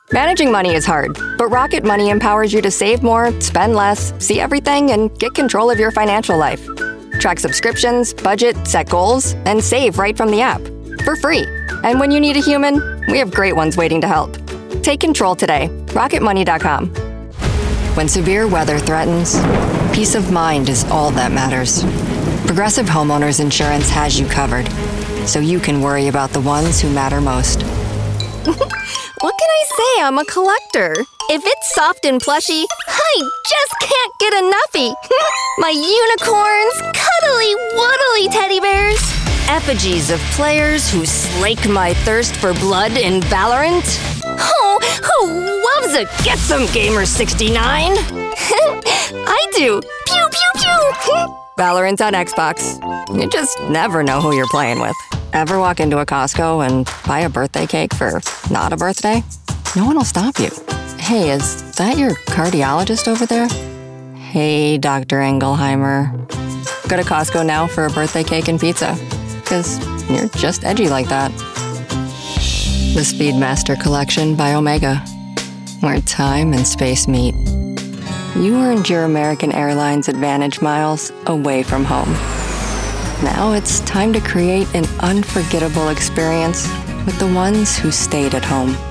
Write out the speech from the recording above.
Managing money is hard, but Rocket Money empowers you to save more, spend less, see everything, and get control of your financial life. Track subscriptions, budget, set goals, and save right from the app for free. And when you need a human, we have great ones waiting to help. Take control today. RocketMoney.com. When severe weather threatens, peace of mind is all that matters. Progressive Homeowners Insurance has you covered, so you can worry about the ones who matter most. What can I say? I'm a collector. If it's soft and plushy, I just can't get enoughy. My unicorns, cuddly, woodly teddy bears, effigies of players who slake my thirst for blood in Valorant. Oh, who loves a Get Some Gamer 69? I do. Pew, pew, pew. Valorant on Xbox. You just never know who you're playing with. Ever walk into a Costco and buy a birthday cake for not a birthday? No one will stop you. Hey, is that your cardiologist over there? Hey, Dr. Engelheimer. Go to Costco now for a birthday cake and pizza. Because you're just edgy like that. The Speedmaster Collection by Omega, where time and space meet. You earned your American Airlines Advantage miles away from home. Now it's time to create an unforgettable experience with the ones who stayed at home.